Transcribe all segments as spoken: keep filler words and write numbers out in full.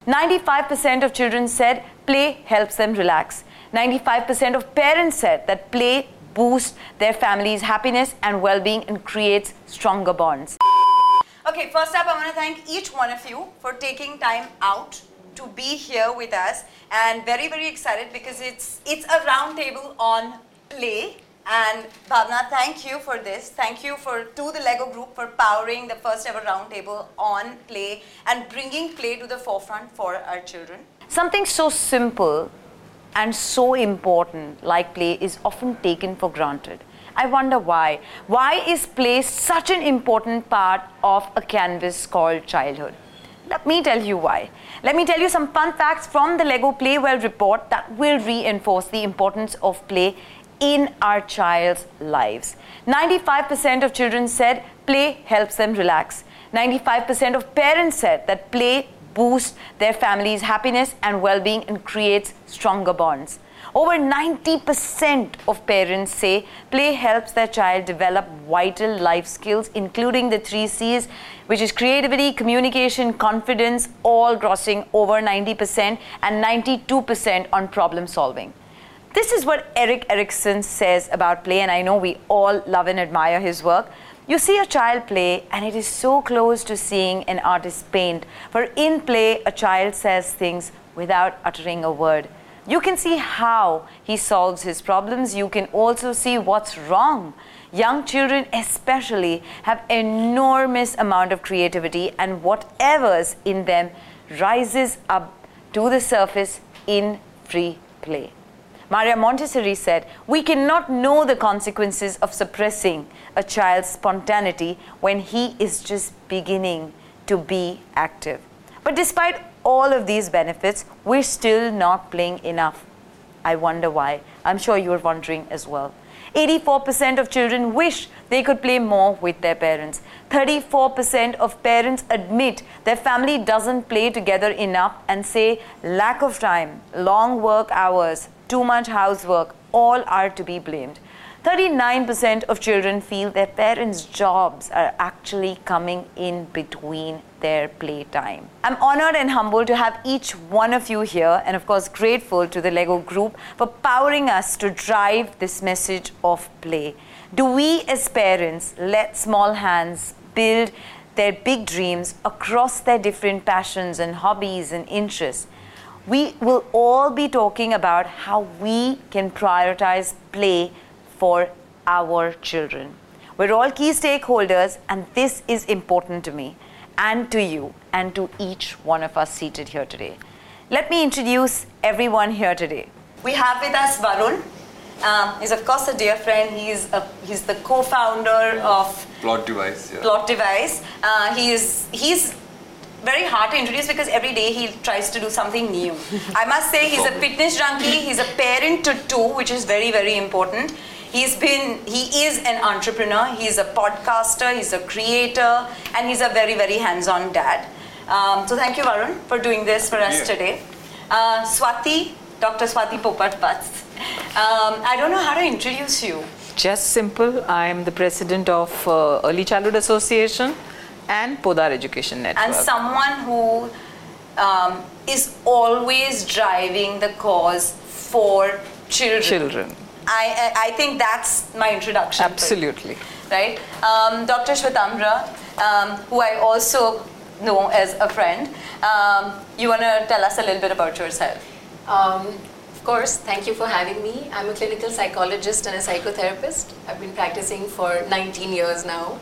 ninety-five percent of children said play helps them relax. ninety-five percent of parents said that play boosts their family's happiness and well-being and creates stronger bonds. Okay, first up, I want to thank each one of you for taking time out to be here with us, and very, very excited because it's it's a round table on play. And Bhavna, thank you for this. Thank you for to the Lego Group for powering the first ever roundtable on play and bringing play to the forefront for our children. Something so simple and so important like play is often taken for granted. I wonder why. Why is play such an important part of a canvas called childhood? Let me tell you why. Let me tell you some fun facts from the Lego Play Well report that will reinforce the importance of play in our child's lives. ninety-five percent of children said play helps them relax. ninety-five percent of parents said that play boosts their family's happiness and well-being and creates stronger bonds. Over ninety percent of parents say play helps their child develop vital life skills, including the three C's, which is creativity, communication, confidence, all grossing over ninety percent and ninety-two percent on problem solving. This is what Erik Erikson says about play, and I know we all love and admire his work. You see a child play, and it is so close to seeing an artist paint. For in play, a child says things without uttering a word. You can see how he solves his problems. You can also see what's wrong. Young children especially have enormous amount of creativity, and whatever's in them rises up to the surface in free play. Maria Montessori said, we cannot know the consequences of suppressing a child's spontaneity when he is just beginning to be active. But despite all of these benefits, we're still not playing enough. I wonder why. I'm sure you're wondering as well. eighty-four percent of children wish they could play more with their parents. thirty-four percent of parents admit their family doesn't play together enough and say lack of time, long work hours, too much housework, all are to be blamed. thirty-nine percent of children feel their parents' jobs are actually coming in between their playtime. I'm honored and humbled to have each one of you here, and of course grateful to the Lego Group for powering us to drive this message of play. Do we as parents let small hands build their big dreams across their different passions and hobbies and interests? We will all be talking about how we can prioritize play for our children. We're all key stakeholders, and this is important to me and to you and to each one of us seated here today. Let me introduce everyone here today. We have with us Varun. Um, he's of course a dear friend. He's a, he's the co-founder of Plot Device. Yeah. Plot Device. Uh, he is he's very hard to introduce because every day he tries to do something new. I must say he's a fitness junkie. He's a parent to two, which is very, very important. He's been, he is an entrepreneur. He's a podcaster. He's a creator, and he's a very, very hands-on dad. Um, so thank you, Varun, for doing this for us yeah. today. Uh, Swati, Doctor Swati Popat-Vats. Um, I don't know how to introduce you. Just simple. I am the president of uh, Early Childhood Association and Podar Education Network. And someone who um, is always driving the cause for children. Children. I, I, I think that's my introduction. Absolutely. Right? Um, Doctor Shwetamra, um, who I also know as a friend. Um, you want to tell us a little bit about yourself? Um, of course, thank you for having me. I'm a clinical psychologist and a psychotherapist. I've been practicing for nineteen years now.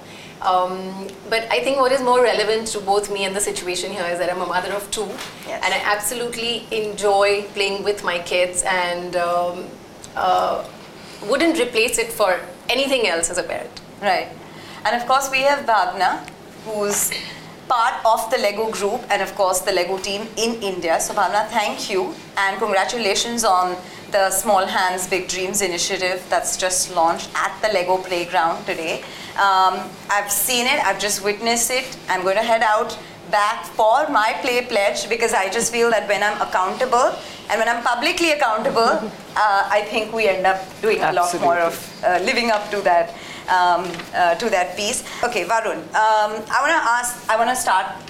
Um, but I think what is more relevant to both me and the situation here is that I'm a mother of two, yes. and I absolutely enjoy playing with my kids, and um, uh, wouldn't replace it for anything else as a parent. Right. And of course we have Bhavna, who's part of the Lego Group and of course the Lego team in India. So Bhavna, thank you and congratulations on the Small Hands Big Dreams initiative that's just launched at the Lego Playground today. Um, I've seen it, I've just witnessed it. I'm going to head out back for my play pledge because I just feel that when I'm accountable and when I'm publicly accountable, uh, I think we end up doing a Absolutely. lot more of uh, living up to that um, uh, to that piece. Okay, Varun, um, I want to ask, I want to start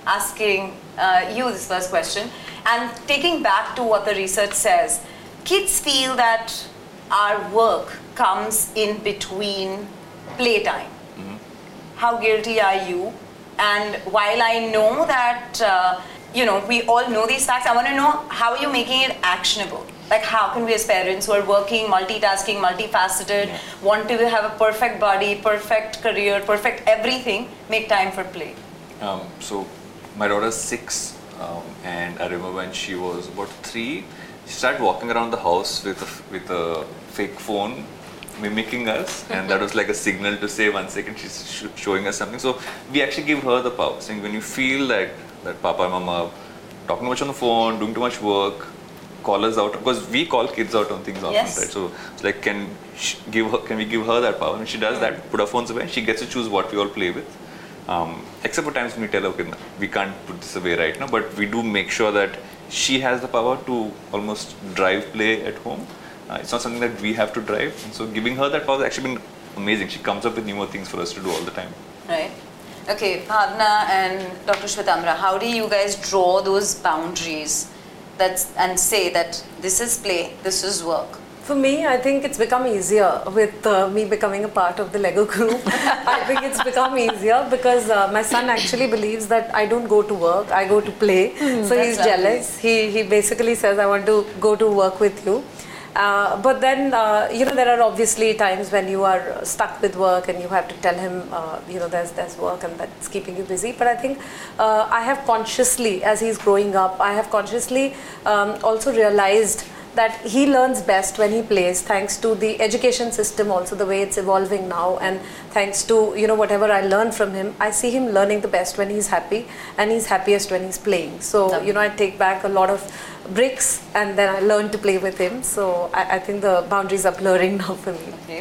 asking uh, you this first question and taking back to what the research says. Kids feel that our work comes in between playtime. Mm-hmm. How guilty are you? And while I know that, uh, you know, we all know these facts, I want to know how are you making it actionable? Like how can we as parents who are working, multitasking, multifaceted, yeah. want to have a perfect body, perfect career, perfect everything, make time for play? Um, so my daughter's six um, and I remember when she was about three, she started walking around the house with a, with a fake phone, mimicking us, and that was like a signal to say one second she's sh- showing us something. So we actually give her the power, saying when you feel like that Papa and Mama talking too much on the phone, doing too much work, call us out, because we call kids out on things often, yes. right? So it's like, can sh- give her, can we give her that power? And she does mm. that, put her phones away, she gets to choose what we all play with. Um, except for times when we tell her, okay, we can't put this away right now, but we do make sure that she has the power to almost drive play at home. Uh, it's not something that we have to drive, and so giving her that power has actually been amazing. She comes up with newer things for us to do all the time. Right. Okay, Bhavna and Doctor Shwetamra, how do you guys draw those boundaries that's, and say that this is play, this is work? For me, I think it's become easier with uh, me becoming a part of the Lego group. I think it's become easier because uh, my son actually believes that I don't go to work, I go to play. Mm, so he's lovely. jealous. He, he basically says, I want to go to work with you. Uh, but then, uh, you know, there are obviously times when you are stuck with work and you have to tell him, uh, you know, there's, there's work and that's keeping you busy. But I think uh, I have consciously, as he's growing up, I have consciously um, also realized that he learns best when he plays, thanks to the education system also, the way it's evolving now, and thanks to, you know, whatever I learn from him, I see him learning the best when he's happy, and he's happiest when he's playing. So, you know, I take back a lot of bricks and then I learn to play with him. So I, I think the boundaries are blurring now for me. Okay.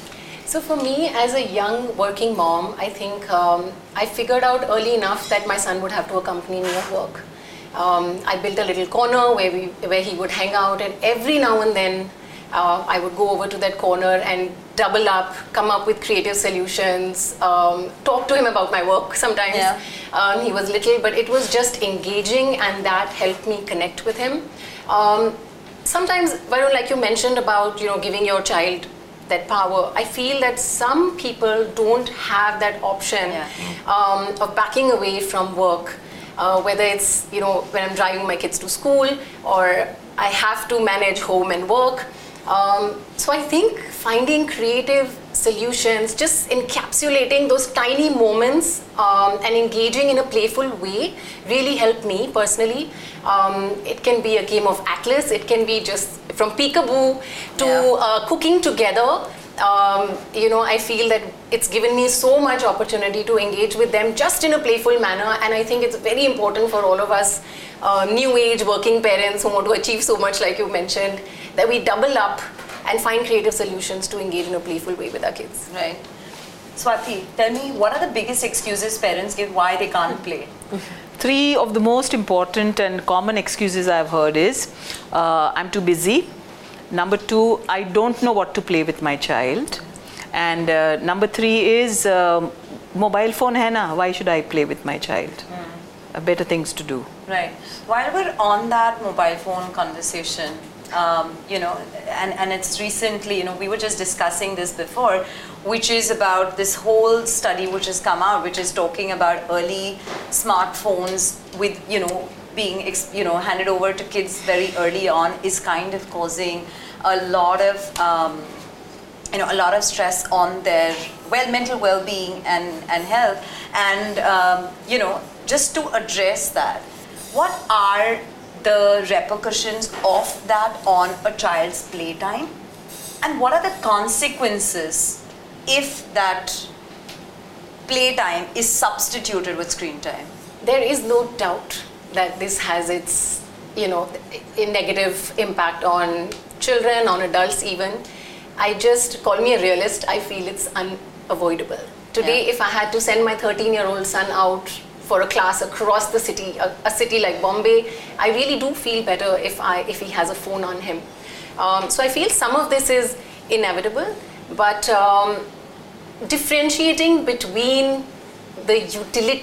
So for me, as a young working mom, I think um, I figured out early enough that my son would have to accompany me at work. Um, I built a little corner where we, where he would hang out, and every now and then uh, I would go over to that corner and double up, come up with creative solutions, um, talk to him about my work sometimes. Yeah. Um, he was little, but it was just engaging, and that helped me connect with him. Um, sometimes, Varun, like you mentioned about, you know, giving your child that power, I feel that some people don't have that option yeah. um, of backing away from work. Uh, whether it's, you know, when I'm driving my kids to school, or I have to manage home and work. Um, so I think finding creative solutions, just encapsulating those tiny moments um, and engaging in a playful way really helped me personally. Um, it can be a game of Atlas, it can be just from peekaboo to yeah. uh, cooking together. Um, you know, I feel that it's given me so much opportunity to engage with them just in a playful manner, and I think it's very important for all of us uh, new age working parents who want to achieve so much, like you mentioned, that we double up and find creative solutions to engage in a playful way with our kids. Right. Swati, tell me, what are the biggest excuses parents give why they can't play? Three of the most important and common excuses I've heard is, uh, I'm too busy. Number two, I don't know what to play with my child. And uh, number three is, uh, mobile phone hai na, why should I play with my child? Mm. Uh, better things to do. Right. While we're on that mobile phone conversation, um, you know, and, and it's recently, you know, we were just discussing this before, which is about this whole study which has come out, which is talking about early smartphones with, you know, being, you know, handed over to kids very early on is kind of causing a lot of, um, you know, a lot of stress on their well, mental well-being and, and health. And, um, you know, just to address that, what are the repercussions of that on a child's playtime? And what are the consequences if that playtime is substituted with screen time? There is no doubt that this has its, you know, a negative impact on children, on adults even. I just, call me a realist, I feel it's unavoidable. Today, yeah. if I had to send my thirteen-year-old son out for a class across the city, a, a city like Bombay, I really do feel better if I if he has a phone on him. Um, so I feel some of this is inevitable, but um, differentiating between the utility,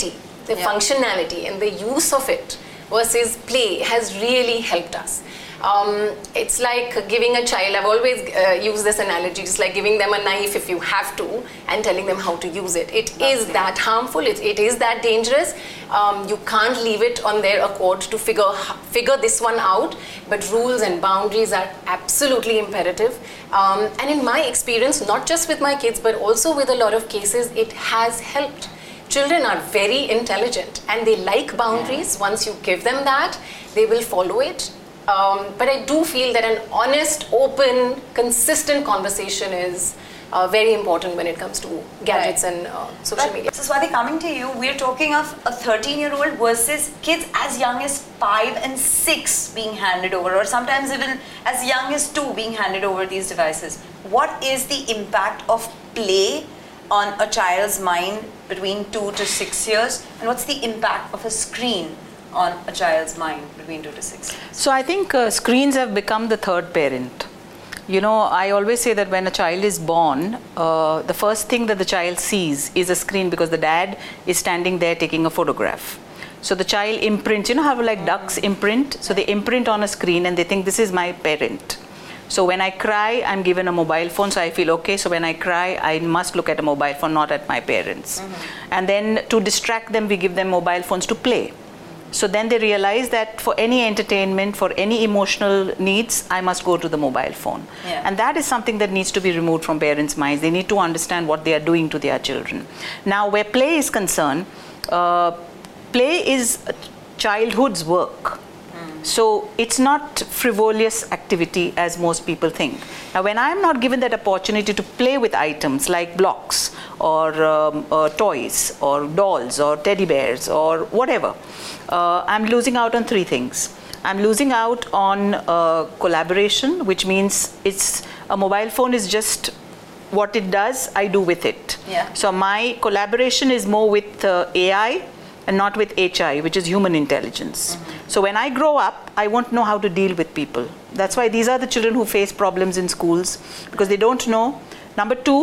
the Yeah. functionality and the use of it versus play has really helped us. Um, it's like giving a child, I've always uh, used this analogy, it's like giving them a knife if you have to and telling them how to use it. It is that harmful, it, it is that dangerous. Um, you can't leave it on their accord to figure, figure this one out, but rules and boundaries are absolutely imperative. Um, and in my experience, not just with my kids, but also with a lot of cases, it has helped. Children are very intelligent and they like boundaries. Once you give them that, they will follow it. Um, but I do feel that an honest, open, consistent conversation is uh, very important when it comes to gadgets Right. and uh, social But, media. so Swati, coming to you, we're talking of a thirteen-year-old versus kids as young as five and six being handed over, or sometimes even as young as two being handed over these devices. What is the impact of play on a child's mind between two to six years, and what's the impact of a screen on a child's mind between two to six years? So I think uh, screens have become the third parent. You know, I always say that when a child is born, uh, the first thing that the child sees is a screen because the dad is standing there taking a photograph. So the child imprints, you know how like ducks imprint? So they imprint on a screen and they think this is my parent. So when I cry, I'm given a mobile phone, so I feel okay. So when I cry, I must look at a mobile phone, not at my parents. Mm-hmm. And then to distract them, we give them mobile phones to play. So then they realize that for any entertainment, for any emotional needs, I must go to the mobile phone. Yeah. And that is something that needs to be removed from parents' minds. They need to understand what they are doing to their children. Now, where play is concerned, uh, play is childhood's work. So it's not frivolous activity as most people think. Now, when I'm not given that opportunity to play with items like blocks or um, uh, toys or dolls or teddy bears or whatever, uh, I'm losing out on three things. I'm losing out on uh, collaboration, which means it's a mobile phone is just what it does, I do with it. Yeah. So my collaboration is more with uh, A I and not with H I, which is human intelligence. Mm-hmm. So when I grow up, I won't know how to deal with people. That's why these are the children who face problems in schools, because they don't know. Number two,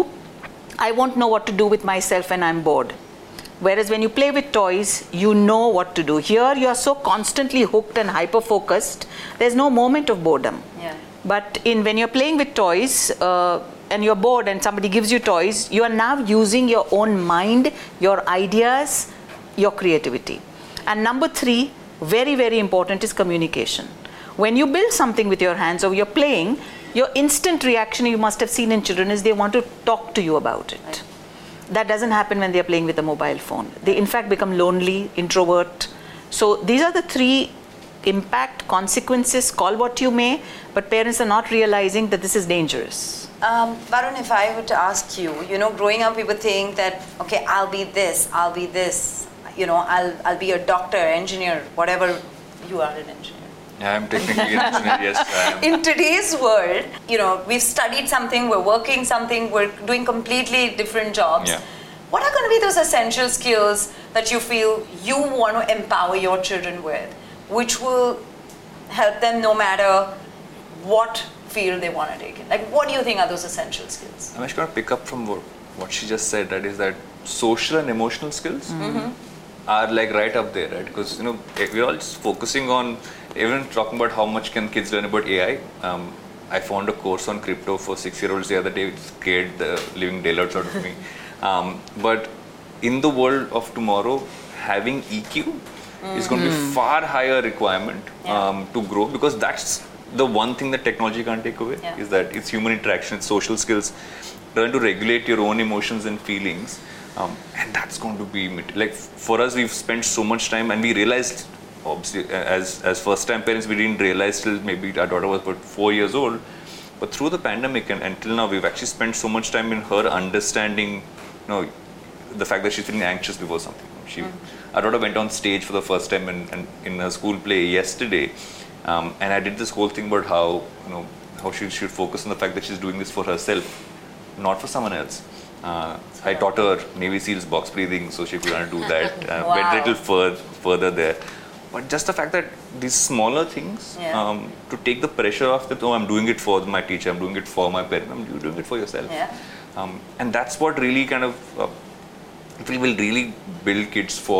I won't know what to do with myself when I'm bored. Whereas when you play with toys, you know what to do. Here, you are so constantly hooked and hyper-focused, there's no moment of boredom. Yeah. But in when you're playing with toys, uh, and you're bored and somebody gives you toys, you are now using your own mind, your ideas, your creativity. And number three, very, very important, is communication. When you build something with your hands or you're playing, your instant reaction you must have seen in children is they want to talk to you about it. Right. That doesn't happen when they're playing with a mobile phone. They in fact become lonely, introvert. So these are the three impact, consequences, call what you may, but parents are not realizing that this is dangerous. Um, Varun, if I were to ask you, you know, growing up we would think that, okay, I'll be this, I'll be this, you know, I'll, I'll be a doctor, engineer, whatever. You are an engineer. Yeah, I'm technically an engineer, yes. I am. In today's world, you know, we've studied something, we're working something, we're doing completely different jobs. Yeah. What are going to be those essential skills that you feel you want to empower your children with, which will help them no matter what field they want to take in? Like, what do you think are those essential skills? I'm actually going to pick up from what, what she just said, that is that social and emotional skills mm-hmm. are like right up there, right? Because, you know, we're all just focusing on, even talking about how much can kids learn about A I. Um, I found a course on crypto for six-year-olds the other day, which scared the living daylights out of me. Um, but in the world of tomorrow, having E Q mm-hmm. is going to be far higher requirement yeah. um, to grow, because that's the one thing that technology can't take away, yeah. is that it's human interaction, it's social skills, learn to regulate your own emotions and feelings. Um, and that's going to be, like, for us, we've spent so much time, and we realized, obviously, as as first-time parents, we didn't realize till maybe our daughter was about four years old. But through the pandemic and until now, we've actually spent so much time in her understanding, you know, the fact that she's feeling anxious before something. She, mm-hmm. Our daughter went on stage for the first time in, in, in her school play yesterday, um, and I did this whole thing about how, you know, how she should focus on the fact that she's doing this for herself, not for someone else. Uh, I taught her Navy SEALs box breathing, so she could learn to do that. Uh, wow. Went a little further, further there. But just the fact that these smaller things, yeah. um, to take the pressure off that, oh, I'm doing it for my teacher, I'm doing it for my parent, I'm doing it for yourself. Yeah. Um, and that's what really kind of, uh, we will really build kids for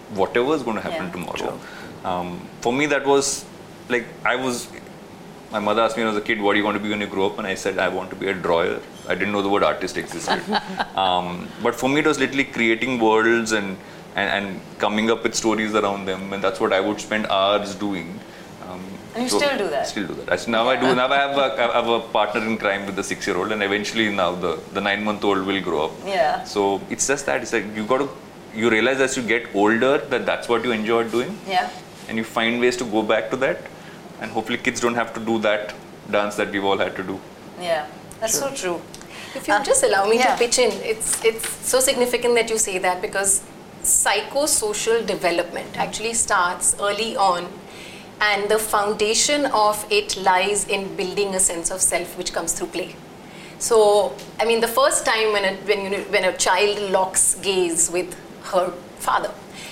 whatever is going to happen Yeah, tomorrow. Um, for me, that was like, I was, my mother asked me when I was a kid, what do you want to be when you grow up? And I said, I want to be a drawer. I didn't know the word artist existed. um, but for me, it was literally creating worlds and, and, and coming up with stories around them. And that's what I would spend hours doing. Um, And you so still do that? Still do that. Actually, now I do. Now I have a, I have a partner in crime with the six-year-old, and eventually now the, the nine-month-old will grow up. Yeah. So it's just that. It's like you got to, you realize as you get older that that's what you enjoy doing. Yeah. And you find ways to go back to that. And hopefully kids don't have to do that dance that we've all had to do. Yeah. That's so true. If you Uh, just allow me yeah. to pitch in, it's it's so significant that you say that, because psychosocial development actually starts early on, and the foundation of it lies in building a sense of self which comes through play. So, I mean, the first time when a, when you, when a child locks gaze with her father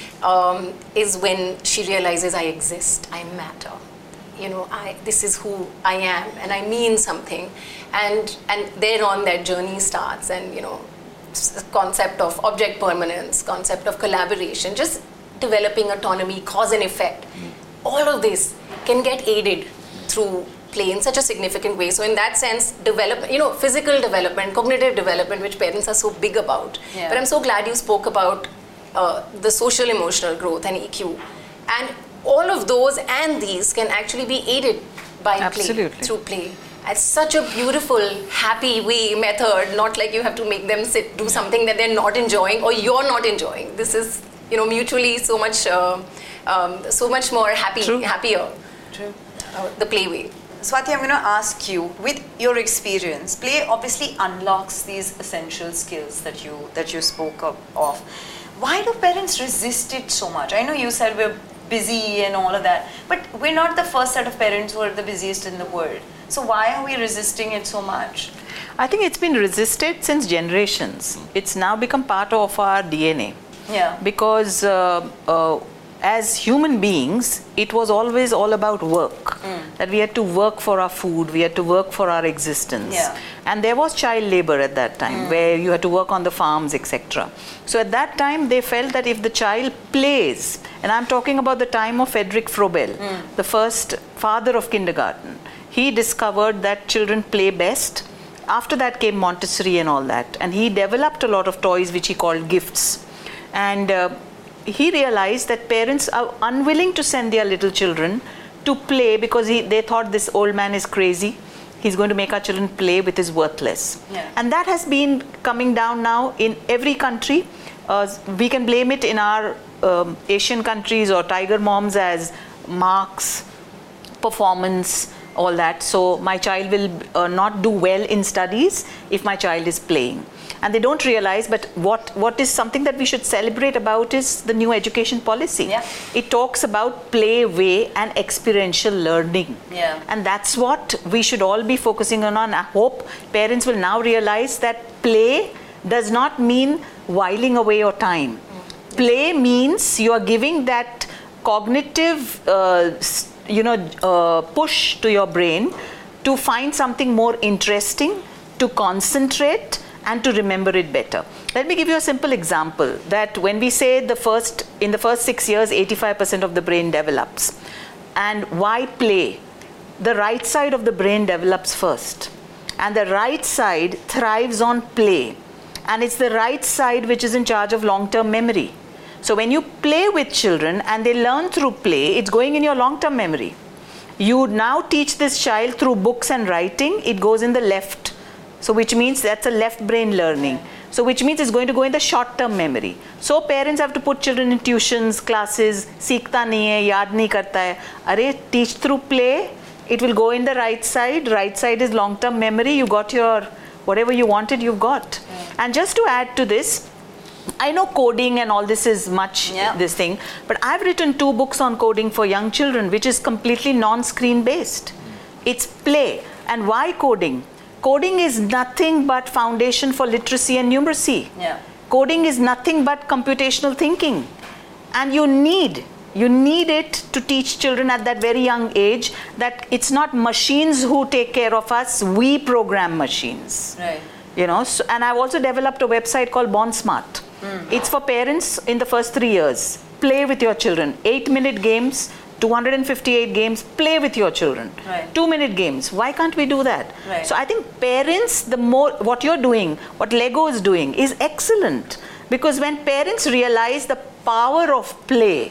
um, is when she realizes, I exist, I matter. You know, I, this is who I am, and I mean something, and and thereon that journey starts. And you know, s- concept of object permanence, concept of collaboration, just developing autonomy, cause and effect. All of this can get aided through play in such a significant way. So in that sense, development, you know, physical development, cognitive development, which parents are so big about. Yeah. But I'm so glad you spoke about uh, the social emotional growth and E Q, and all of those and these can actually be aided by Absolutely. play, through play. It's such a beautiful, happy way method, not like you have to make them sit, do something that they're not enjoying or you're not enjoying. This is, you know, mutually so much, uh, um, so much more happy, True. happier, True. uh, the play way. Swati, I'm going to ask you, with your experience, play obviously unlocks these essential skills that you that you spoke of. of. Why do parents resist it so much? I know you said we're busy and all of that, but we're not the first set of parents who are the busiest in the world. So why are we resisting it so much? I think it's been resisted since generations. It's now become part of our D N A. Yeah. Because uh, uh, as human beings, it was always all about work. Mm. That we had to work for our food, we had to work for our existence. Yeah. And there was child labor at that time, mm. where you had to work on the farms, et cetera. So at that time, they felt that if the child plays, and I'm talking about the time of Frederick Frobel, mm. the first father of kindergarten, he discovered that children play best. After that came Montessori and all that. And he developed a lot of toys which he called gifts. And uh, he realized that parents are unwilling to send their little children to play because he, they thought this old man is crazy. He's going to make our children play with his worthless. Yeah. And that has been coming down now in every country. Uh, we can blame it in our um, Asian countries or tiger moms as marks, performance, all that. So my child will uh, not do well in studies if my child is playing. And they don't realize, but what, what is something that we should celebrate about is the new education policy. Yeah. It talks about play, way, and experiential learning. Yeah. And that's what we should all be focusing on. I hope parents will now realize that play does not mean whiling away your time. Mm. Play means you are giving that cognitive, uh, you know, uh, push to your brain to find something more interesting, to concentrate, and to remember it better. Let me give you a simple example that when we say the first, in the first six years, eighty-five percent of the brain develops. And why play? The right side of the brain develops first. And the right side thrives on play. And it's the right side which is in charge of long-term memory. So when you play with children and they learn through play, it's going in your long-term memory. You now teach this child through books and writing, it goes in the left. So which means that's a left brain learning. So which means it's going to go in the short-term memory. So parents have to put children in tuitions, classes, seekhta nahi hai, yaad nahi karta hai. Arey, teach through play, it will go in the right side. Right side is long-term memory. You got your, whatever you wanted, you've got. Yeah. And just to add to this, I know coding and all this is much yeah. this thing, but I've written two books on coding for young children, which is completely non-screen based. It's play. And why coding? Coding is nothing but foundation for literacy and numeracy. Yeah. Coding is nothing but computational thinking. And you need, you need it to teach children at that very young age that it's not machines who take care of us, we program machines. Right. You know, so, and I've also developed a website called Born Smart. Mm. It's for parents in the first three years. Play with your children. Eight-minute games, two hundred fifty-eight games, play with your children. Right. Two-minute games. Why can't we do that? Right. So I think parents, the more, what you're doing, what Lego is doing is excellent. Because when parents realize the power of play,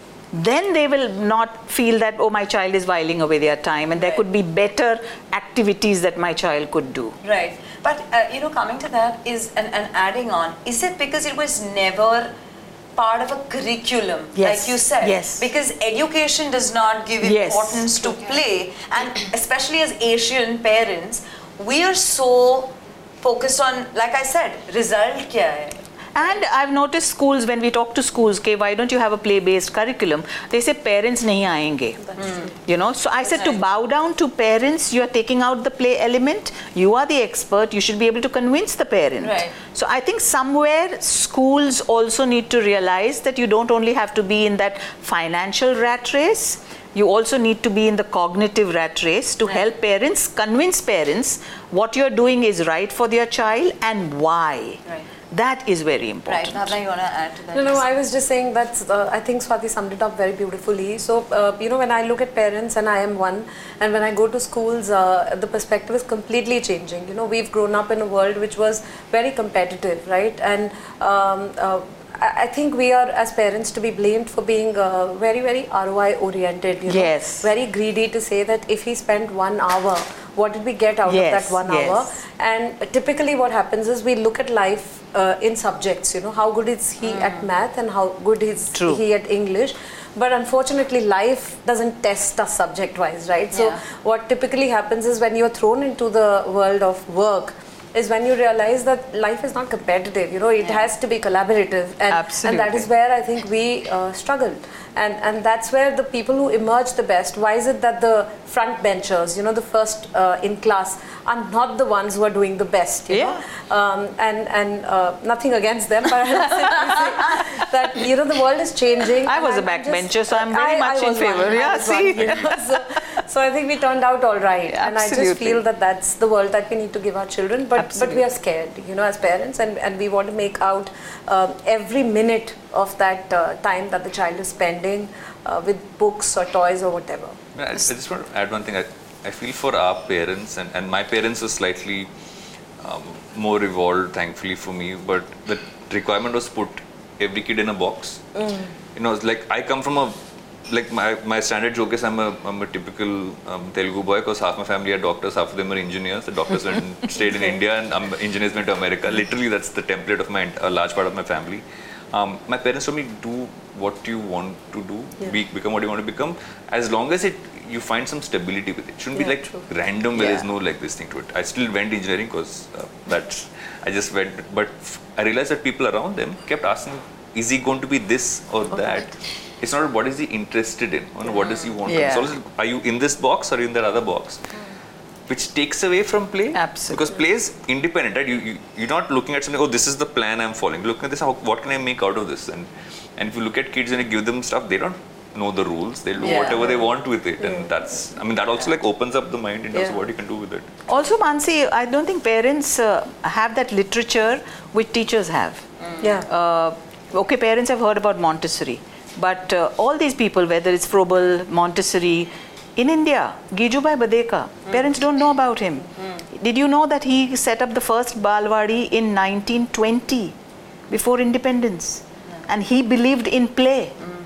then they will not feel that, oh, my child is whiling away their time, and there Right. could be better activities that my child could do. Right. But, uh, you know, coming to that is, and, and adding on, is it because it was never part of a curriculum, Yes. like you said? Yes. Because education does not give Yes. importance to play, and especially as Asian parents, we are so focused on, like I said, result kya hai? And I've noticed schools, when we talk to schools, okay, why don't you have a play-based curriculum? They say parents nahi aayenge. Mm. You know, so I said to bow down to parents, you are taking out the play element, you are the expert, you should be able to convince the parent. Right. So I think somewhere schools also need to realize that you don't only have to be in that financial rat race, you also need to be in the cognitive rat race to Right. help parents, convince parents what you're doing is right for their child and why. Right. That is very important. Right. Bhavna, you want to add to that? No, no, I was just saying that uh, I think Swati summed it up very beautifully. So, uh, you know, when I look at parents, and I am one, and when I go to schools, uh, the perspective is completely changing. You know, we've grown up in a world which was very competitive, right? And um, uh, I I think we are, as parents, to be blamed for being uh, very, very R O I oriented. You know? Yes. Very greedy to say that if he spent one hour, what did we get out Yes, of that one yes. hour? And typically what happens is we look at life uh, in subjects, you know, how good is he Mm. at math and how good is True. he at English. But unfortunately, life doesn't test us subject-wise, right? So Yeah. what typically happens is when you're thrown into the world of work, is when you realize that life is not competitive, you know, it Yeah. has to be collaborative. And, and that is Absolutely. where I think we uh, struggled. And, and that's where the people who emerge the best, why is it that the front benchers, you know, the first uh, in class are not the ones who are doing the best, you Yeah. know? Um, and and uh, nothing against them, but I'll simply say that, you know, the world is changing. I and was a I'm- I'm backbencher, just- so I'm very I- much I in was one. favor. I Yeah, was one, see? you know, so, so I think we turned out all right. And I just Absolutely. feel that that's the world that we need to give our children. But, but we are scared, you know, as parents, and, and we want to make out um, every minute of that uh, time that the child is spending uh, with books or toys or whatever. I, I just want to add one thing. I, I feel for our parents, and, and my parents were slightly um, more evolved, thankfully for me, but the requirement was put every kid in a box. Mm. You know, it's like I come from a, like my, my standard joke is I'm a, I'm a typical um, Telugu boy because half my family are doctors, half of them are engineers. The doctors went stayed in India and um, engineers went to America. Literally, that's the template of my, a large part of my family. Um, my parents told me, do what you want to do, Yeah. be, become what you want to become, as long as it you find some stability with it. It shouldn't Yeah, be like true. random where Yeah. there's no like this thing to it. I still went engineering because uh, that's, I just went, but f- I realized that people around them kept asking, is he going to be this or that? It's not what is he interested in, or what does he want Yeah. to do. So are you in this box or in that other box? Which takes away from play. Absolutely. Because play is independent, right? You, you, you're not looking at something, oh, this is the plan I'm following. Look at this, how, what can I make out of this? And and if you look at kids and you give them stuff, they don't know the rules. They'll do Yeah. whatever they want with it. And that's, I mean, that also like opens up the mind in terms of Yeah. what you can do with it. Also, Mansi, I don't think parents uh, have that literature which teachers have. Yeah. Uh, okay, parents have heard about Montessori, but uh, all these people, whether it's Froebel, Montessori, in India, Gijubai Badeka, mm. parents don't know about him. Mm. Did you know that he set up the first Balwadi in nineteen twenty, before independence? No. And he believed in play. Mm.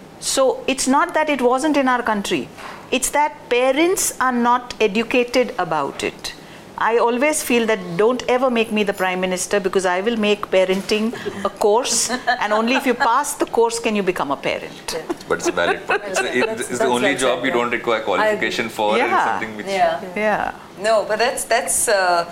So it's not that it wasn't in our country. It's that parents are not educated about it. I always feel that don't ever make me the Prime Minister, because I will make parenting a course, and only if you pass the course can you become a parent. Yeah. But it's a valid point. It's, a, it, That's- it's the that's only well job said, you yeah. don't require qualification for. Yeah. And it's something which Yeah. Yeah. No, but that's that's uh,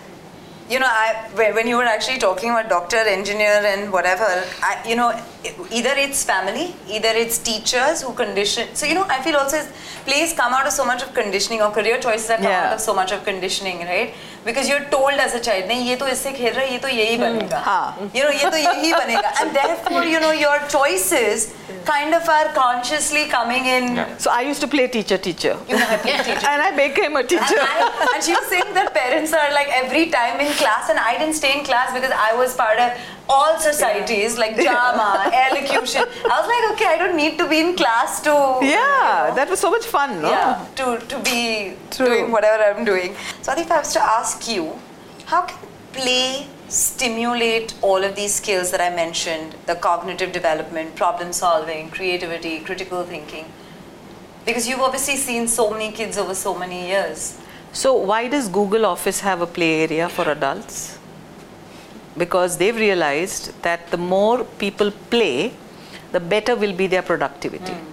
you know, I when when you were actually talking about doctor, engineer, and whatever, I, you know, either it's family, either it's teachers who condition. So you know, I feel also it's, plays come out of so much of conditioning, or career choices that come Yeah. out of so much of conditioning, right? Because you're told as a child, नहीं ये तो इससे खेल रहा है, ये तो यही बनेगा. हाँ. You know, ये तो यही बनेगा, and therefore you know your choices kind of are consciously coming in. Yeah. So I used to play teacher, teacher. You have to teach. And I became a teacher. And, I, and she was saying that parents are like every time in class, and I didn't stay in class because I was part of all societies like drama, elocution. I was like, okay, I don't need to be in class to Yeah, you know, that was so much fun, no? yeah, to to be True. doing whatever I'm doing. So if I was to ask you, how can play stimulate all of these skills that I mentioned, the cognitive development, problem solving, creativity, critical thinking? Because you've obviously seen so many kids over so many years. So why does Google Office have a play area for adults? Because they've realized that the more people play, the better will be their productivity. Mm.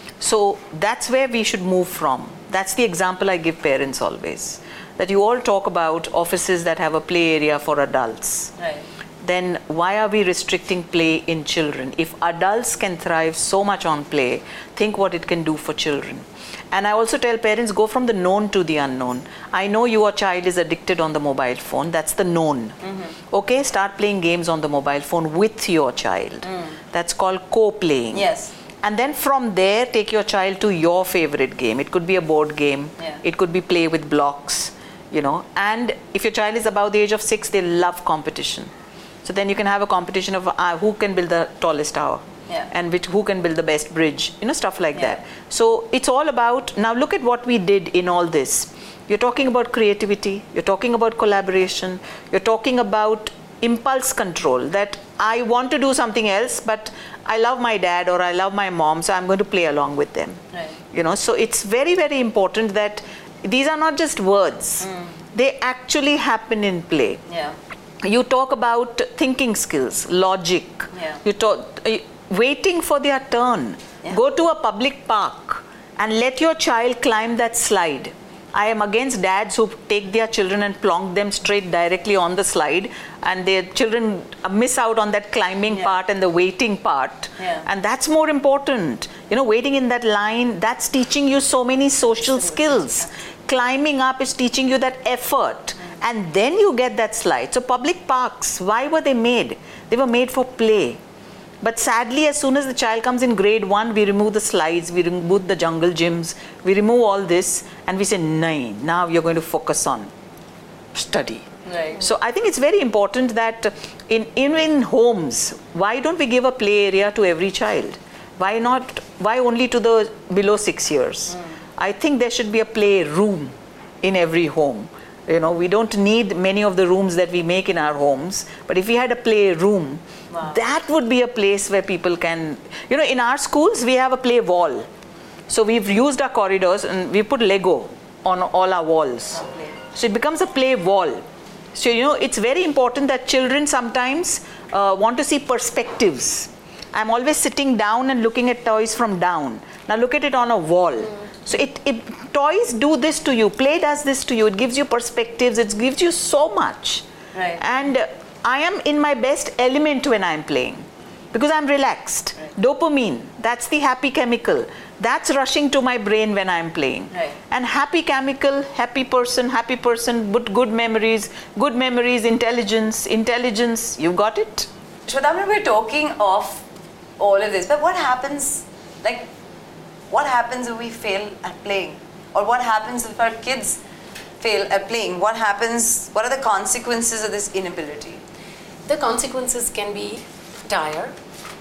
So that's where we should move from. That's the example I give parents always. That you all talk about offices that have a play area for adults. Right. Then why are we restricting play in children? If adults can thrive so much on play, think what it can do for children. And I also tell parents, go from the known to the unknown. I know your child is addicted on the mobile phone. That's the known. Mm-hmm. Okay, start playing games on the mobile phone with your child. Mm. That's called co-playing. Yes. And then from there, take your child to your favorite game. It could be a board game. Yeah. It could be play with blocks, you know. And if your child is about the age of six, they love competition. So then you can have a competition of uh, who can build the tallest tower. Yeah. And which who can build the best bridge, you know, stuff like Yeah. that. So it's all about, now look at what we did in all this. You're talking about creativity, you're talking about collaboration, you're talking about impulse control, that I want to do something else, but I love my dad or I love my mom, so I'm going to play along with them. Right. You know, so it's very, very important that these are not just words. Mm. They actually happen in play. Yeah. You talk about thinking skills, logic. Yeah. You talk, uh, waiting for their turn. Yeah. Go to a public park and let your child climb that slide. I am against dads who take their children and plonk them straight directly on the slide, and their children miss out on that climbing Yeah. part and the waiting part. Yeah. And that's more important. You know, waiting in that line, that's teaching you so many social skills. Climbing up is teaching you that effort. And then you get that slide. So public parks, why were they made? They were made for play. But sadly, as soon as the child comes in grade one, we remove the slides, we remove the jungle gyms, we remove all this, and we say, "Nahin, now you're going to focus on study." Right. So I think it's very important that in, in, in homes, why don't we give a play area to every child? Why not, why only to the below six years? Mm. I think there should be a play room in every home. You know, we don't need many of the rooms that we make in our homes, but if we had a play room, wow. that would be a place where people can, you know, in our schools, we have a play wall. So we've used our corridors and we put Lego on all our walls. Okay. So it becomes a play wall. So, you know, it's very important that children sometimes uh, want to see perspectives. I'm always sitting down and looking at toys from down. Now look at it on a wall. Mm. So it, it, toys do this to you, play does this to you, it gives you perspectives, it gives you so much. Right. And uh, I am in my best element when I'm playing because I'm relaxed. Right. Dopamine, that's the happy chemical. That's rushing to my brain when I'm playing. Right. And happy chemical, happy person, happy person, but good memories, good memories, intelligence, intelligence, you got it? Shweta, we're talking of all of this, but what happens, like, what happens if we fail at playing? Or what happens if our kids fail at playing? What happens, what are the consequences of this inability? The consequences can be dire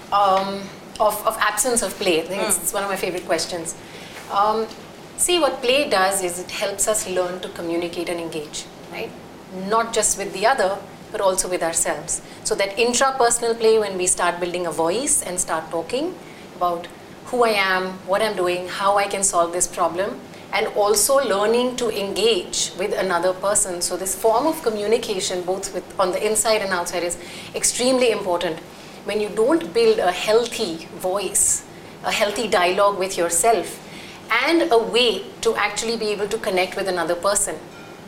um, of, of absence of play. I think mm. it's, it's one of my favorite questions. Um, see, what play does is it helps us learn to communicate and engage, right? Not just with the other, but also with ourselves. So that intrapersonal play, when we start building a voice and start talking about who I am, what I'm doing, how I can solve this problem, and also learning to engage with another person. So this form of communication, both with on the inside and outside, is extremely important. When you don't build a healthy voice, a healthy dialogue with yourself, and a way to actually be able to connect with another person,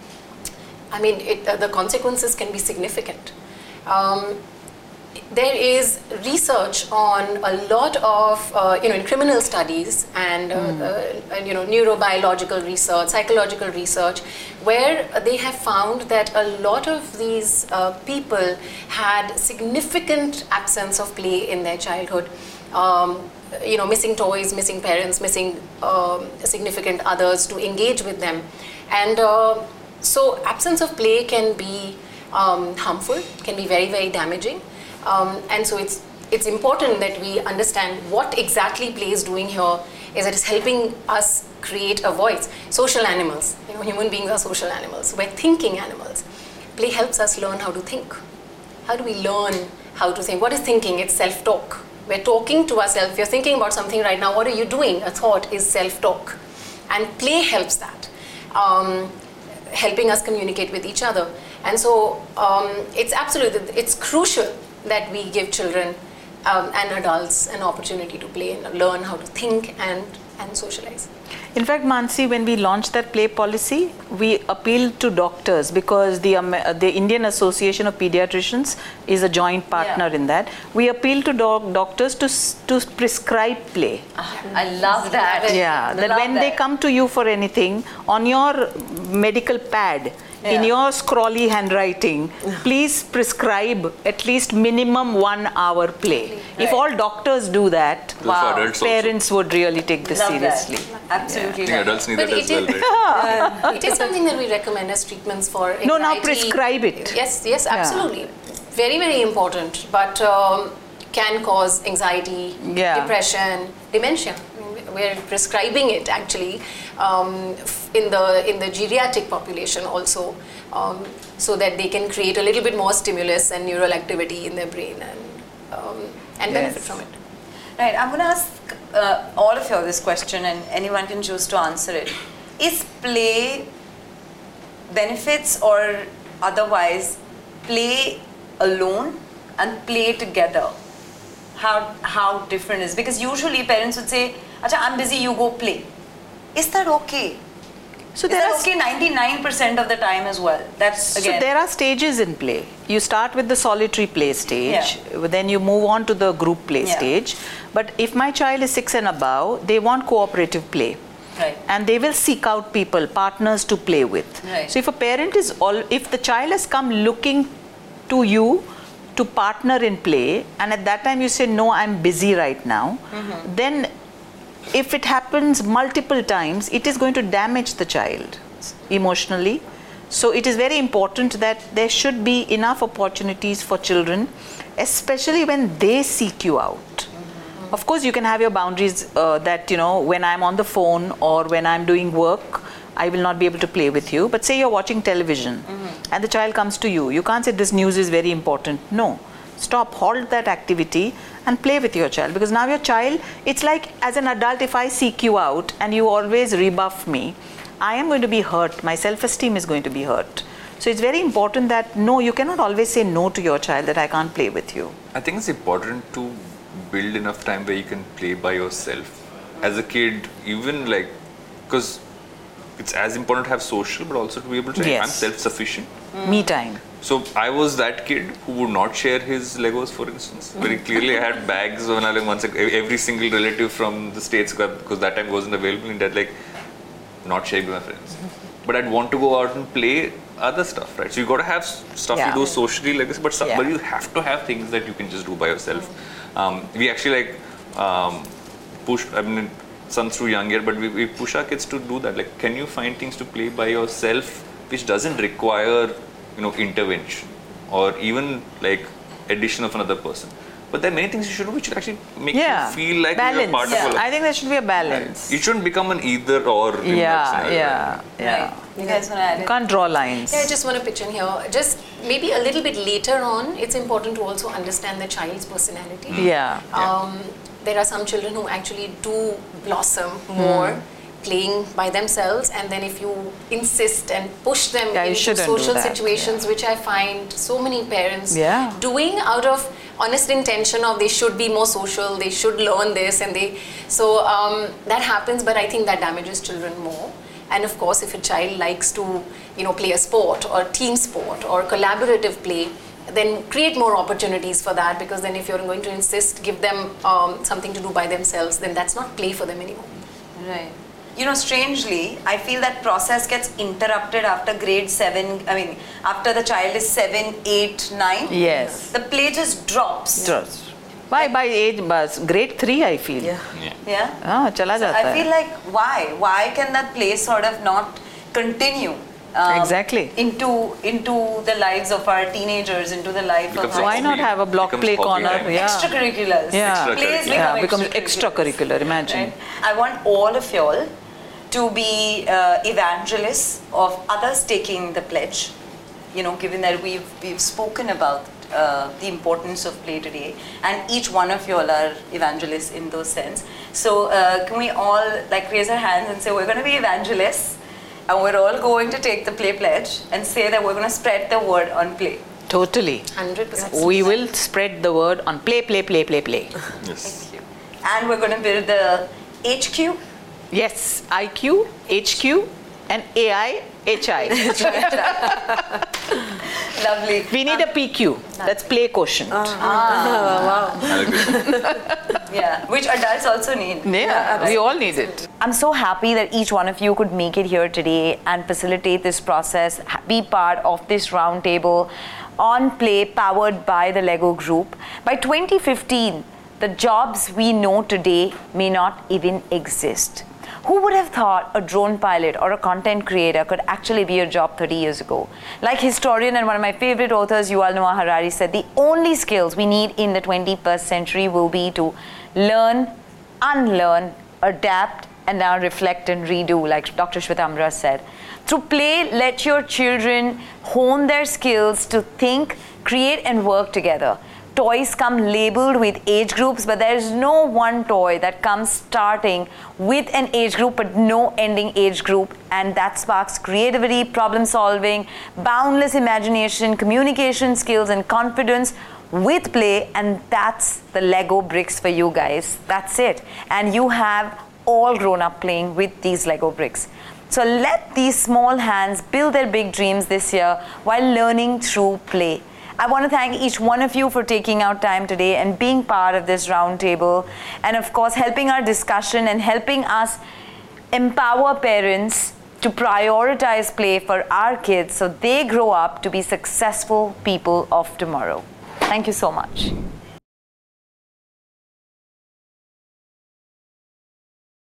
I mean, it, uh, the consequences can be significant. Um, There is research on a lot of, uh, you know, in criminal studies and, uh, mm. uh, and, you know, neurobiological research, psychological research, where they have found that a lot of these uh, people had significant absence of play in their childhood. Um, you know, missing toys, missing parents, missing um, significant others to engage with them. And uh, so absence of play can be um, harmful, can be very, very damaging. Um, and so it's it's important that we understand what exactly play is doing here is that it's helping us create a voice. Social animals, you know, human beings are social animals. We're thinking animals. Play helps us learn how to think. How do we learn how to think? What is thinking? It's self-talk. We're talking to ourselves. If you're thinking about something right now, what are you doing? A thought is self-talk. And play helps that, um, helping us communicate with each other. And so um, it's absolutely, it's crucial that we give children um, and adults an opportunity to play and learn how to think and, and socialize. In fact, Mansi, when we launched that play policy, we appealed to doctors because the um, the Indian Association of Pediatricians is a joint partner Yeah. in that. We appealed to doc- doctors to s- to prescribe play. I love that. Yeah, that Love when they that. come to you for anything, on your medical pad, in Yeah. your scrawly handwriting, please prescribe at least minimum one hour play. If Right. all doctors do that, This is for Wow. adults also. parents would really take this Love seriously. that. Absolutely. I think right. adults need But that it as well, is- right? It is something that we recommend as treatments for anxiety. No, now prescribe it. Yes, yes, absolutely. Very, very important, but um, can cause anxiety, Yeah. depression, dementia. I mean, we're prescribing it actually um, f- in the in the geriatric population also, um, so that they can create a little bit more stimulus and neural activity in their brain and um, and benefit Yes. from it. Right, I'm going to ask uh, all of you this question and anyone can choose to answer it. Is play benefits or otherwise play alone and play together? How, how different is? Because usually parents would say, Acha, I'm busy, you go play. Is that okay? So Is there that are okay ninety-nine percent of the time as well? That's again. So there are stages in play. You start with the solitary play stage, then you move on to the group play Yeah. stage. But if my child is six and above, they want cooperative play. Right. And they will seek out people, partners to play with. Right. So if a parent is all, if the child has come looking to you to partner in play, and at that time you say, no, I'm busy right now, Mm-hmm. then if it happens multiple times, it is going to damage the child emotionally. So it is very important that there should be enough opportunities for children, especially when they seek you out. Mm-hmm. Of course, you can have your boundaries uh, that, you know, when I'm on the phone or when I'm doing work, I will not be able to play with you. But say you're watching television mm-hmm. and the child comes to you. You can't say this news is very important. No. Stop, halt that activity and play with your child, because now your child, it's like as an adult, if I seek you out and you always rebuff me, I am going to be hurt. My self-esteem is going to be hurt. So it's very important that no, you cannot always say no to your child that I can't play with you. I think it's important to build enough time where you can play by yourself. As a kid, even like, because it's as important to have social, but also to be able to say, Yes. I'm self-sufficient. Me time. So I was that kid who would not share his Legos, for instance. Very clearly, I had bags when I like once every single relative from the States, because that time wasn't available, and that like not sharing with my friends. But I'd want to go out and play other stuff, right? So you got to have s- stuff Yeah. you do socially, like this, but some, Yeah. but you have to have things that you can just do by yourself. Um, we actually like um, push. I mean, son's too young yet, but we, we push our kids to do that. Like, can you find things to play by yourself, which doesn't require, you know, intervention or even like addition of another person? But there are many things you should do which should actually make Yeah. you feel like balance. you're part yeah. of a. I think there should be a balance. You shouldn't become an either or. in that Yeah, scenario, yeah, right? yeah. Right. You guys want to add You it? can't draw lines. Yeah, I just want to pitch in here. Just maybe a little bit later on, it's important to also understand the child's personality. Yeah. Um, there are some children who actually do blossom more playing by themselves, and then if you insist and push them Yeah, you into shouldn't do social that, situations, which I find so many parents Yeah. doing out of honest intention of they should be more social, they should learn this, and they so um, that happens, but I think that damages children more. And of course, if a child likes to, you know, play a sport or team sport or collaborative play, then create more opportunities for that, because then if you're going to insist, give them um, something to do by themselves, then that's not play for them anymore. Right. You know, strangely, I feel that process gets interrupted after grade seven. I mean, after the child is seven, eight, nine. Yes. The play just drops. Trust. By by age, bus grade three, I feel. Yeah. Yeah. Yeah. Ah, chala So jata I feel hai. like why? Why can that play sort of not continue? um, Exactly. into into the lives of our teenagers, into the life Becomes of our Why not hobby. have a block Becomes play hobby, corner? right? Yeah. extracurriculars. Yeah. Plays Extracurricular. become Yeah, becomes extracurriculars. extracurricular, imagine. Right? I want all of y'all to be uh, evangelists of others taking the pledge. You know, given that we've we've spoken about uh, the importance of play today, and each one of y'all are evangelists in those sense. So uh, can we all like raise our hands and say we're going to be evangelists, and we're all going to take the play pledge and say that we're going to spread the word on play. Totally. one hundred percent. We will spread the word on play, play, play, play, play. Yes. And we're going to build the H Q. Yes, I Q, H Q, and A I, H I. Lovely. We need a P Q. That's play quotient. I agree. Yeah, which adults also need. Yeah, we all need it. I'm so happy that each one of you could make it here today and facilitate this process, ha- be part of this roundtable on play powered by the Lego Group. By twenty fifteen, the jobs we know today may not even exist. Who would have thought a drone pilot or a content creator could actually be a job thirty years ago? Like historian and one of my favorite authors, Yuval Noah Harari, said, the only skills we need in the twenty-first century will be to learn, unlearn, adapt, and now reflect and redo, like Doctor Shwetamra said. Through play, let your children hone their skills to think, create, and work together. Toys come labeled with age groups, but there is no one toy that comes starting with an age group but no ending age group, and that sparks creativity, problem solving, boundless imagination, communication skills, and confidence with play. And that's the Lego bricks for you guys. That's it. And you have all grown up playing with these Lego bricks. So let these small hands build their big dreams this year while learning through play. I want to thank each one of you for taking out time today and being part of this roundtable, and of course helping our discussion and helping us empower parents to prioritize play for our kids so they grow up to be successful people of tomorrow. Thank you so much.